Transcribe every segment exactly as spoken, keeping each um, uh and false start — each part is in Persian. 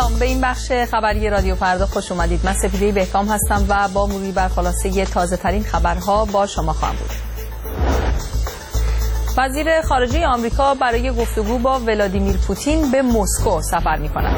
سلام، به این بخش خبری رادیو فردا خوش اومدید. من سپیده بهکام هستم و با مروری بر خلاصه تازه ترین خبرها با شما خواهم بود. وزیر خارجه آمریکا برای گفتگو با ولادیمیر پوتین به مسکو سفر می کند.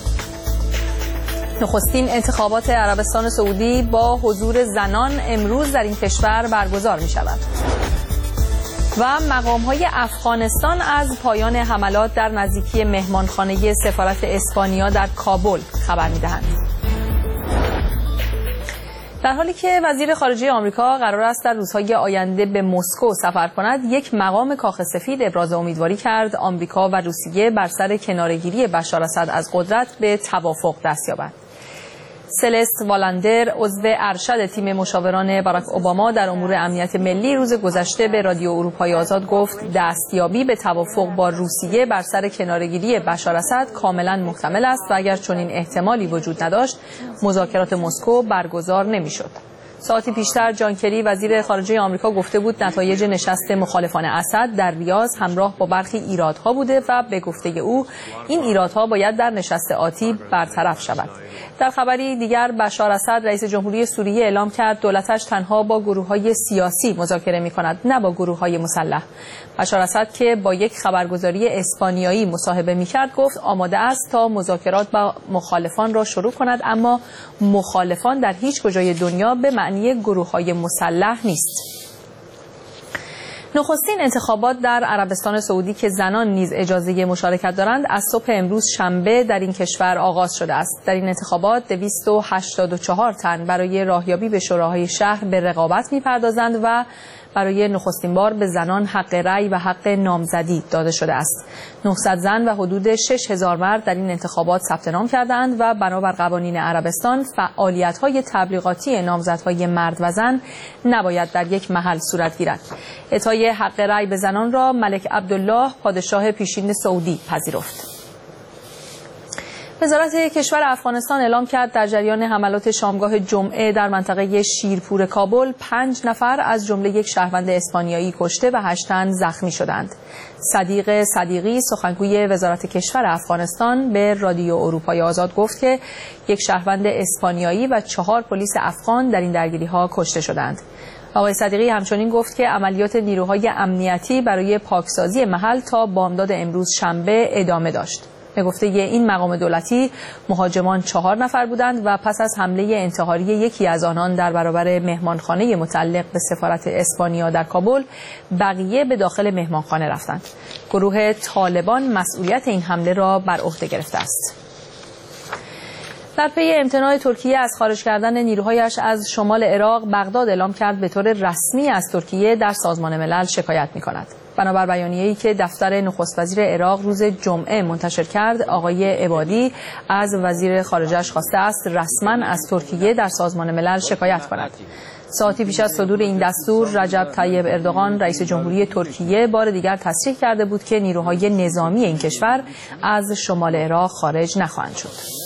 نخستین انتخابات عربستان سعودی با حضور زنان امروز در این کشور برگزار می شود. و مقام‌های افغانستان از پایان حملات در نزدیکی مهمانخانه سفارت اسپانیا در کابل خبر می‌دهند. در حالی که وزیر خارجه آمریکا قرار است در روزهای آینده به مسکو سفر کند، یک مقام کاخ سفید ابراز امیدواری کرد آمریکا و روسیه بر سر کناره‌گیری بشار اسد از قدرت به توافق دست یابند. سلست والندر، عضو ارشد تیم مشاوران باراک اوباما در امور امنیت ملی، روز گذشته به رادیو اروپای آزاد گفت دستیابی به توافق با روسیه بر سر کناره‌گیری بشار اسد کاملا محتمل است و اگر چنین احتمالی وجود نداشت مذاکرات مسکو برگزار نمی‌شد. ساعتی پیشتر جان کری وزیر خارجه آمریکا گفته بود نتایج نشست مخالفان اسد در ریاض همراه با برخی ایرادها بوده و به گفته او این ایرادها باید در نشست آتی برطرف شود. در خبری دیگر بشار اسد رئیس جمهوری سوریه اعلام کرد دولتش تنها با گروه‌های سیاسی مذاکره می‌کند، نه با گروه‌های مسلح. بشار اسد که با یک خبرگزاری اسپانیایی مصاحبه می‌کرد گفت آماده است تا مذاکرات با مخالفان را شروع کند، اما مخالفان در هیچ کجای دنیا به معنی گروه‌های مسلح نیست. نخستین انتخابات در عربستان سعودی که زنان نیز اجازه مشارکت دارند از صبح امروز شنبه در این کشور آغاز شده است. در این انتخابات دویست و هشتاد و چهار تن برای راهیابی به شوراهای شهر به رقابت می‌پردازند و برای نخستین بار به زنان حق رأی و حق نامزدی داده شده است. نهصد زن و حدود شش هزار مرد در این انتخابات ثبت نام کردند و بنابر قوانین عربستان فعالیت‌های تبلیغاتی نامزدهای مرد و زن نباید در یک محل صورت گیرد. اعطای حق رأی به زنان را ملک عبدالله پادشاه پیشین سعودی پذیرفت. وزارت کشور افغانستان اعلام کرد در جریان حملات شامگاه جمعه در منطقه شیرپور کابل پنج نفر از جمله یک شهروند اسپانیایی کشته و هشت تن زخمی شدند. صدیق صدیقی سخنگوی وزارت کشور افغانستان به رادیو اروپای آزاد گفت که یک شهروند اسپانیایی و چهار پلیس افغان در این درگیری‌ها کشته شدند. آقای صدیقی همچنین گفت که عملیات نیروهای امنیتی برای پاکسازی محل تا بامداد امروز شنبه ادامه داشت. به گفته این مقام دولتی مهاجمان چهار نفر بودند و پس از حمله انتحاری یکی از آنان در برابر مهمانخانه متعلق به سفارت اسپانیا در کابل، بقیه به داخل مهمانخانه رفتند. گروه طالبان مسئولیت این حمله را بر عهده گرفته است. در پی امتناع ترکیه از خارج کردن نیروهایش از شمال عراق، بغداد اعلام کرد به طور رسمی از ترکیه در سازمان ملل شکایت می‌کند. بنابر بیانیه‌ای که دفتر نخست وزیر عراق روز جمعه منتشر کرد، آقای عبادی از وزیر خارجه‌اش خواسته است رسما از ترکیه در سازمان ملل شکایت کند. ساعتی پیش از صدور این دستور، رجب طیب اردوغان رئیس جمهوری ترکیه بار دیگر تصریح کرده بود که نیروهای نظامی این کشور از شمال عراق خارج نخواهند شد.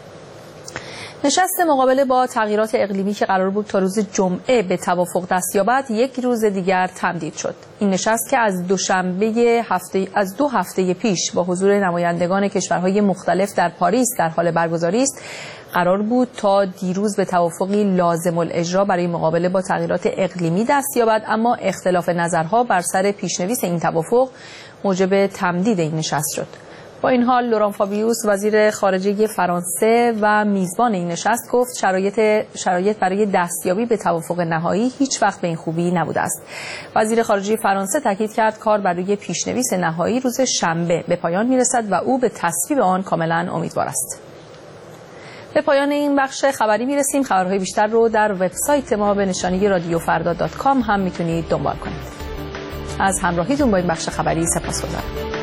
نشست مقابله با تغییرات اقلیمی که قرار بود تا روز جمعه به توافق دست یابد، یک روز دیگر تمدید شد. این نشست که از دوشنبه هفته از دو هفته پیش با حضور نمایندگان کشورهای مختلف در پاریس در حال برگزاری است، قرار بود تا دیروز به توافقی لازم الاجرا برای مقابله با تغییرات اقلیمی دست یابد، اما اختلاف نظرها بر سر پیشنویس این توافق موجب تمدید این نشست شد. با این حال لوران فابیوس وزیر خارجه فرانسه و میزبان این نشست گفت شرایط شرایط برای دستیابی به توافق نهایی هیچ وقت به این خوبی نبوده است. وزیر خارجه فرانسه تاکید کرد کار برای پیشنویس نهایی روز شنبه به پایان میرسد و او به تصویب آن کاملا امیدوار است. به پایان این بخش خبری میرسیم. خبرهای بیشتر رو در وبسایت ما به نشانی رادیو فردا دات کام هم میتونید دنبال کنید. از همراهیتون با این بخش خبری سپاسگزارم.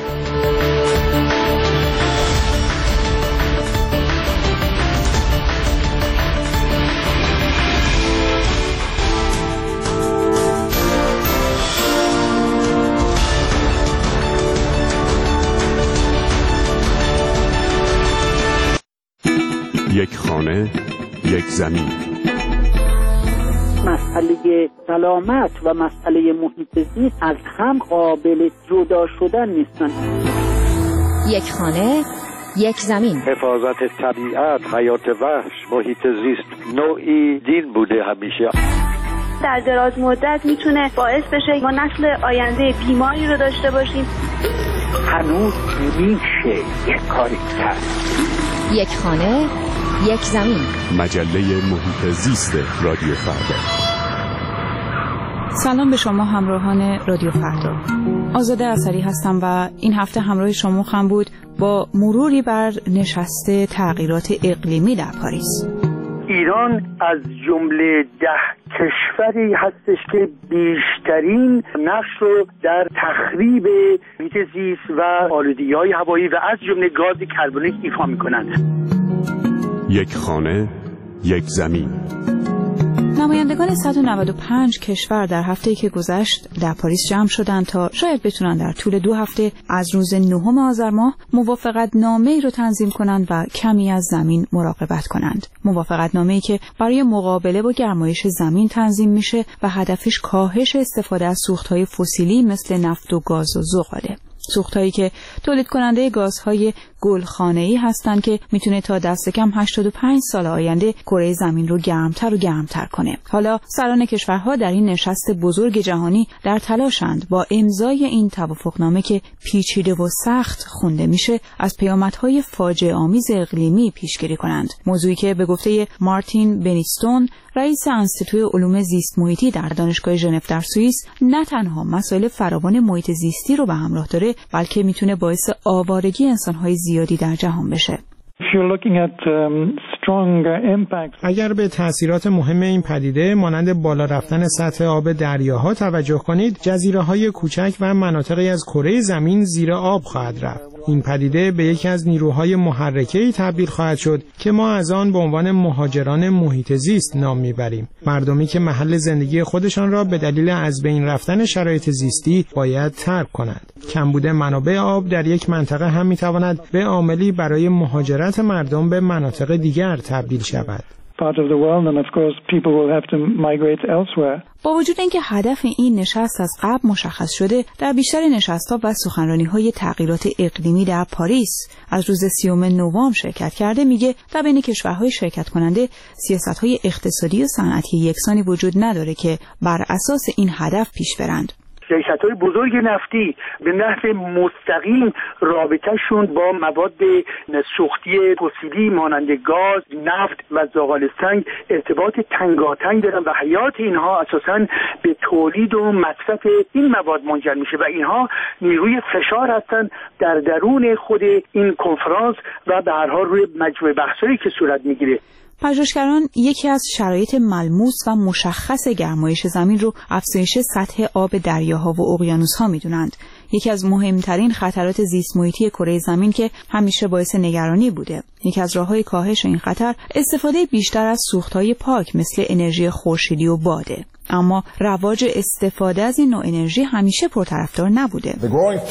یک خانه، یک زمین. مسئله سلامت و مسئله محیط زیست از هم قابل جدا شدن نیستن. یک خانه، یک زمین. حفاظت طبیعت، حیات وحش، محیط زیست نوعی دین بوده همیشه. در دراز مدت میتونه باعث بشه ما نسل آینده بیماری رو داشته باشیم. هنوز میشه یک کاری کرد. یک خانه، یک زمین. مجله محیط زیست رادیو فردا. سلام به شما همراهان رادیو فردا. آزاده اثری هستم و این هفته همراه شما خواهم بود با مروری بر نشست تغییرات اقلیمی در پاریس. ایران از جمله ده کشوری هستش که بیشترین نقش رو در تخریب محیط زیست و آلودگی‌های هوایی و از جمله گاز کربونیک ایفا می‌کنند. یک خانه، یک زمین. نمایندگان صد و نود و پنج کشور در هفته‌ای که گذشت در پاریس جمع شدند تا شاید بتونن در طول دو هفته از روز نهم آذر ماه موافقت نامه‌ای رو تنظیم کنند و کمی از زمین مراقبت کنند. موافقت نامه‌ای که برای مقابله با گرمایش زمین تنظیم میشه و هدفش کاهش استفاده از سوخت‌های فسیلی مثل نفت و گاز و زغاله. سوختایی که تولید کننده گازهای گلخانه‌ای هستند که میتونه تا دست کم هشتاد و پنج سال آینده کره زمین رو گرمتر و گرمتر کنه. حالا سران کشورها در این نشست بزرگ جهانی در تلاشند با امضای این توافقنامه که پیچیده و سخت خونده میشه از پیامدهای فاجعه آمیز اقلیمی پیشگیری کنند. موضوعی که به گفته مارتین بنیستون، رئیس انستیتوی علوم زیست محیطی در دانشگاه ژنو در سوئیس، نه تنها مسائل فراوان محیط زیستی رو به همراه داره، بلکه میتونه باعث آوارگی انسان‌های زیادی در جهان بشه. اگر به تأثیرات مهم این پدیده مانند بالا رفتن سطح آب دریاها توجه کنید، جزیره‌های کوچک و مناطقی از کره زمین زیر آب خواهد رفت. این پدیده به یکی از نیروهای محرکه‌ای تبدیل خواهد شد که ما از آن به عنوان مهاجران محیط زیست نام میبریم. مردمی که محل زندگی خودشان را به دلیل از بین رفتن شرایط زیستی باید ترک کنند. کمبود منابع آب در یک منطقه هم میتواند به عاملی برای مهاجرت مردم به مناطق دیگر تبدیل شود. با وجود اینکه هدف این نشست از قبل مشخص شده، در بیشتر نشست‌ها و سخنرانی‌های تغییرات اقلیمی در پاریس از روز سیوم نوامبر شرکت کرده، میگه در بین کشورهای شرکت کننده سیاست‌های اقتصادی و صنعتی یکسانی وجود نداره که بر اساس این هدف پیش برند. شرکت‌های بزرگ نفتی به نحو مستقیم رابطه‌شون با مواد سوختی فسیلی مانند گاز، نفت و زغال سنگ ارتباط تنگاتنگ دارن و حیات اینها اساساً به تولید و مصرف این مواد منجر میشه و اینها نیروی فشار هستن در درون خود این کنفرانس و به هر حال روی مجموعه بحثایی که صورت میگیره. پژوهشگران یکی از شرایط ملموس و مشخص گرمایش زمین رو افزایش سطح آب دریاها و اقیانوس‌ها می‌دونند. یکی از مهمترین خطرات زیست محیطی کره زمین که همیشه باعث نگرانی بوده. یکی از راه‌های کاهش این خطر استفاده بیشتر از سوخت‌های پاک مثل انرژی خورشیدی و باده. اما رواج استفاده از این نوع انرژی همیشه پرطرفدار نبوده. به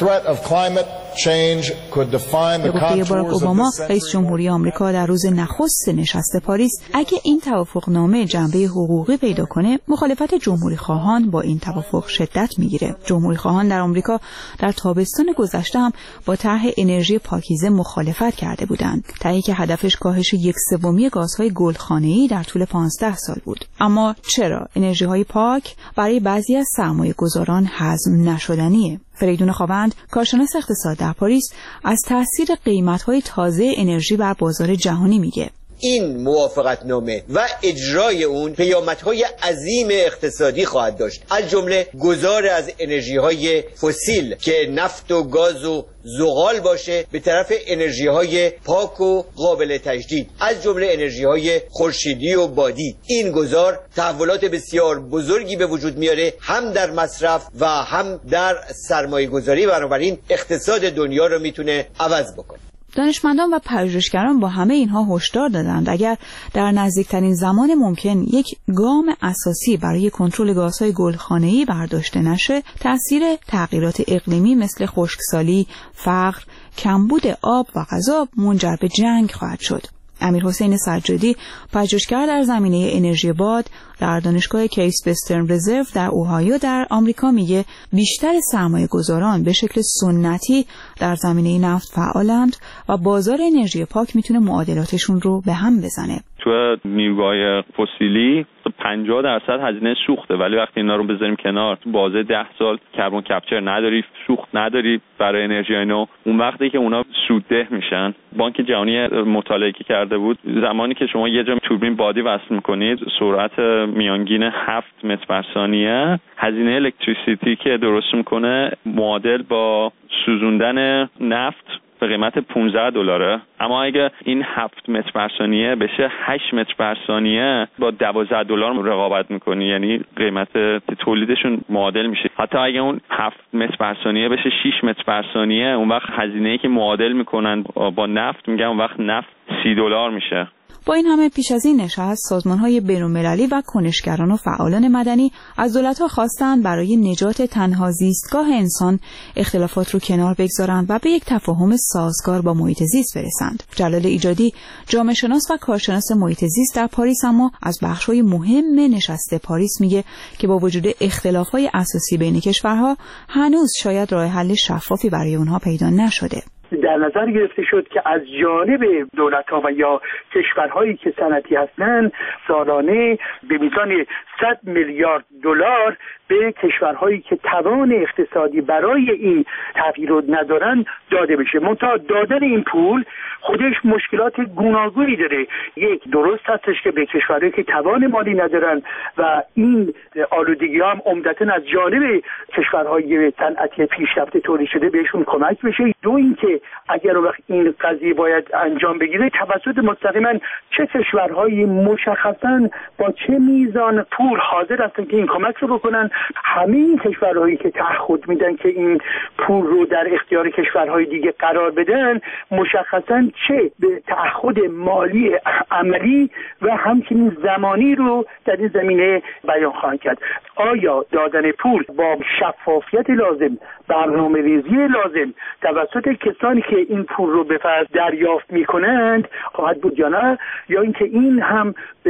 گفته باراک اوباما، رئیس جمهوری آمریکا، در روز نخست نشست پاریس، اگه این توافقنامه جنبه حقوقی پیدا کنه، مخالفت جمهوری خواهان با این توافق شدت میگیره. جمهوری خواهان در آمریکا در تابستان گذشته هم با طرح انرژی پاکیزه مخالفت کرده بودند، طرحی که هدفش کاهش یک سومی گازهای گلخانه‌ای در طول پانزده سال بود. اما چرا انرژی‌های پاک برای بعضی از سرمایه‌گذاران هضم نشدنیه؟ فریدون خاوند، کارشناس اقتصاد در پاریس، از تاثیر قیمت‌های تازه انرژی بر بازار جهانی میگه. این موافقتنامه و اجرای اون پیامدهای عظیم اقتصادی خواهد داشت، از جمله گذار از انرژی‌های فسیل که نفت و گاز و زغال باشه به طرف انرژی‌های پاک و قابل تجدید، از جمله انرژی‌های خورشیدی و بادی. این گذار تحولات بسیار بزرگی به وجود میاره، هم در مصرف و هم در سرمایه‌گذاری، بنابراین اقتصاد دنیا رو میتونه عوض بکنه. دانشمندان و پژوهشگران با همه اینها هشدار دادند اگر در نزدیکترین زمان ممکن یک گام اساسی برای کنترل گازهای گلخانه‌ای برداشته نشه، تأثیر تغییرات اقلیمی مثل خشکسالی، فقر، کمبود آب و غذا منجر به جنگ خواهد شد. امیرحسین سجادی، پژوهشگر در زمینه انرژی باد در دانشگاه کیس وسترن رزرو در اوهایو در آمریکا، میگه بیشتر سرمایه گذاران به شکل سنتی در زمینه نفت فعالند و بازار انرژی پاک میتونه معادلاتشون رو به هم بزنه. تو نیروگاه فسیلی پنجاه درصد هزینه سوخته، ولی وقتی اینا رو بذاریم کنار، تو بازه ده سال کربن کپچر نداری، سوخت نداری برای انرژی نو، اون وقتی که اونا سودده میشن. بانک جهانی مطالعه که کرده بود، زمانی که شما یه جا توربین بادی وصل میکنید، سرعت میانگین هفت متر بر ثانیه، هزینه الکتریسیتی که درست میکنه معادل با سوزوندن نفت به قیمت پانزده دلاره. اما اگه این هفت متر بر ثانیه بشه هشت متر بر ثانیه، با دوازده دلار رقابت میکنی، یعنی قیمت تولیدشون معادل میشه. حتی اگه اون هفت متر بر ثانیه بشه شش متر بر ثانیه، اون وقت هزینه‌ای که معادل میکنن با نفت، میگم اون وقت نفت سی دلار میشه. با این همه پیش از این نشست، سازمان‌های بین‌المللی و کنشگران و فعالان مدنی از دولت‌ها خواستند برای نجات تنها زیستگاه انسان اختلافات رو کنار بگذارند و به یک تفاهم سازگار با محیط زیست برسند. جلال ایجادی، جامعه شناس و کارشناس محیط زیست در پاریس، اما از بخش‌های مهم نشست پاریس میگه که با وجود اختلاف‌های اساسی بین کشورها، هنوز شاید راه حل شفافی برای اونها پیدا نشده. در نظر گرفته شد که از جانب دولت‌ها و یا کشورهایی که صنعتی هستند سالانه به میزان صد میلیارد دلار به کشورهایی که توان اقتصادی برای این تغییر رو ندارن داده بشه. منتها دادن این پول خودش مشکلات گوناگونی داره. یک، درست هستش که به کشورهایی که توان مالی ندارن و این آلودگی هم عمدتاً از جانب کشورهای صنعتی پیشرفته تولید شده بهشون کمک بشه. دو، اینکه اگر وقت این قضیه باید انجام بگیره توسط مستقیما چه کشورهایی مشخصاً با چه میزان پول حاضر هستن که این کمک رو بکنن. همه این کشورهایی که تعهد میدن که این پول رو در اختیار کشورهای دیگه قرار بدن، مشخصاً چه به تعهد مالی عملی و همچنین زمانی رو در این زمینه بیان خواهند کرد. آیا دادن پول با شفافیت لازم، برنامه‌ریزی لازم توسط کسانی که این پول رو به فرض دریافت میکنند خواهد بود یا نه، یا اینکه این هم به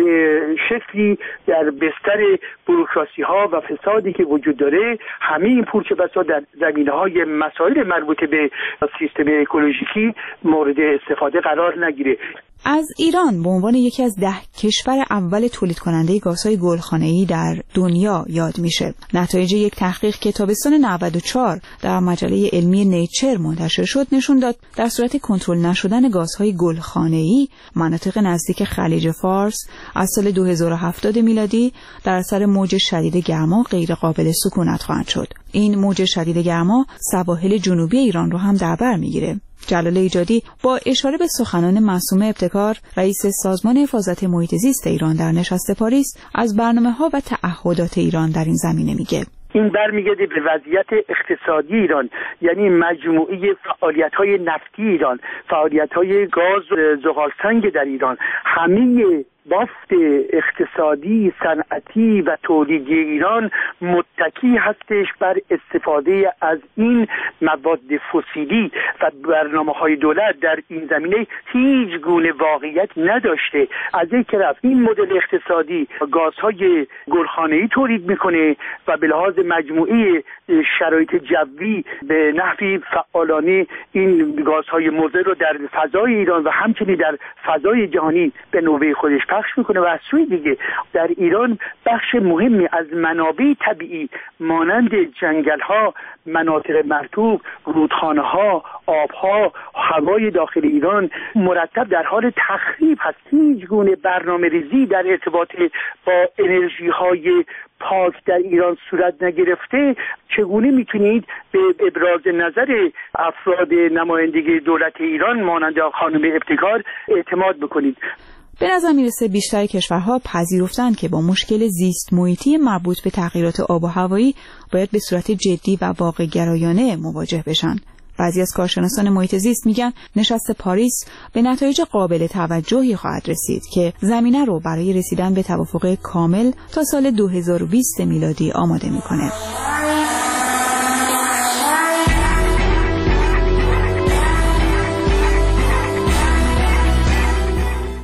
شکلی در بستر بوروکراسی ها و فسادی که وجود داره همه این پول چه بسا در زمینه‌های مسائل مربوط به سیستم اکولوژیکی مورد استفاده قرار نگیره. از ایران به عنوان یکی از ده کشور اول تولید کننده گازهای گلخانه‌ای در دنیا یاد میشه. نتایج یک تحقیق که تابستان نود و چهار در مجله علمی نیچر منتشر شد نشون داد در صورت کنترل نشدن گازهای گلخانه‌ای، مناطق نزدیک خلیج فارس از سال دو هزار و هفتاد میلادی در اثر موج شدید گرما غیر قابل سکونت خواهند شد. این موج شدید گرما سواحل جنوبی ایران رو هم در بر میگیره. جلال ایجادی با اشاره به سخنان معصومه ابتکار، رئیس سازمان حفاظت محیط زیست ایران در نشست پاریس، از برنامه‌ها و تعهدات ایران در این زمینه میگه. این برمیگرده به وضعیت اقتصادی ایران، یعنی مجموعه فعالیت‌های نفتی ایران، فعالیت‌های گاز زغالسنگ در ایران، همه بافت اقتصادی، صنعتی و تولیدی ایران متکی هستش بر استفاده از این مواد فسیلی و برنامه‌های دولت در این زمینه هیچ گونه واقعیت نداشته. از یک طرف این مدل اقتصادی گازهای گلخانه‌ای تولید میکنه و به لحاظ مجموعی شرایط جوی به نحوی فعالانه این گازهای مضر رو در فضای ایران و همچنین در فضای جهانی به نوبه خودش پخش میکنه. و از سوی دیگه در ایران بخش مهمی از منابع طبیعی مانند جنگل‌ها، مناطق مرطوب، رودخانه‌ها، آب‌ها، هوای داخل ایران مرتب در حال تخریب هست. هیچ گونه برنامه‌ریزی در ارتباط با انرژی‌های پاک در ایران صورت نگرفته. چگونه میتونید به ابراز نظر افراد نمایندگی دولت ایران مانند خانم ابتکار اعتماد بکنید؟ به نظر میرسه بیشتر کشورها پذیرفتند که با مشکل زیست محیطی مربوط به تغییرات آب و هوایی باید به صورت جدی و واقع گرایانه مواجه بشن. بعضی از کارشناسان محیط زیست میگن نشست پاریس به نتایج قابل توجهی خواهد رسید که زمینه رو برای رسیدن به توافق کامل تا سال دو هزار و بیست میلادی آماده میکنه.